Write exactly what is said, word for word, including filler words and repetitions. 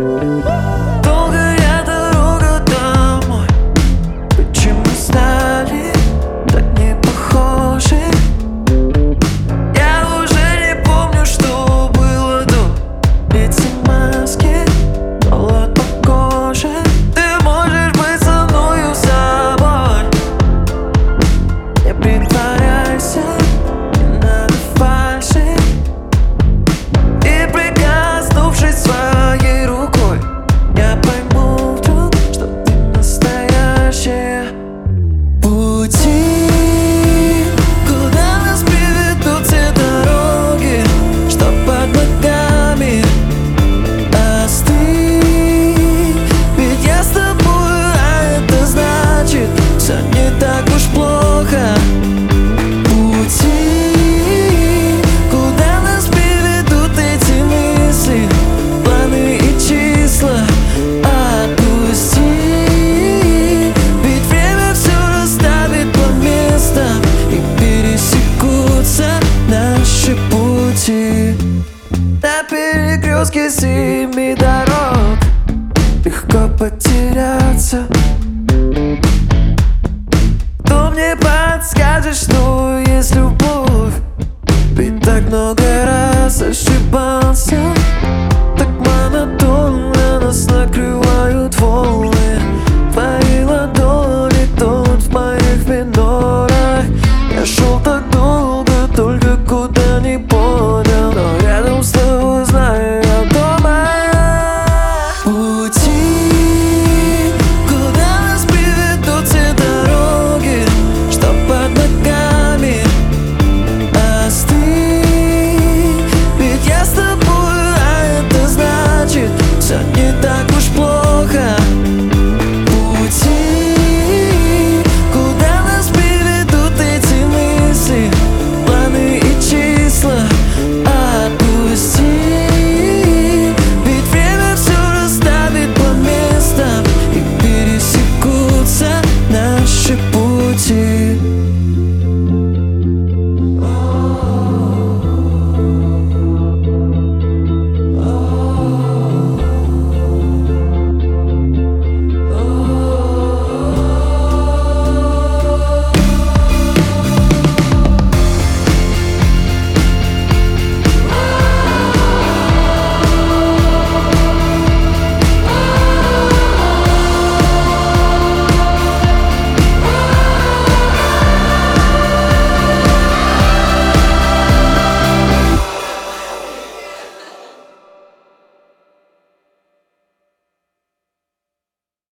Долгая дорога домой. Почему стали так не похожи? Я уже не помню, что было до. Эти маски, холод по коже. Ты можешь быть со мною собой. Не притворяйся, не надо фальши. И прикоснувшись своей рукой, я пойму вдруг, что ты настоящая. Пути, куда нас приведут все дороги, что под ногами остыть. Ведь я с тобой, а это значит, все не так уж плохо. Пути, куда нас приведут эти мысли, планы и числа, отпусти. Ведь время все расставит по местам, и пересекутся наши пути. На перекрестке семи дорог легко потеряться. Кто мне подскажет, что есть любовь? Ведь так много раз ошибался.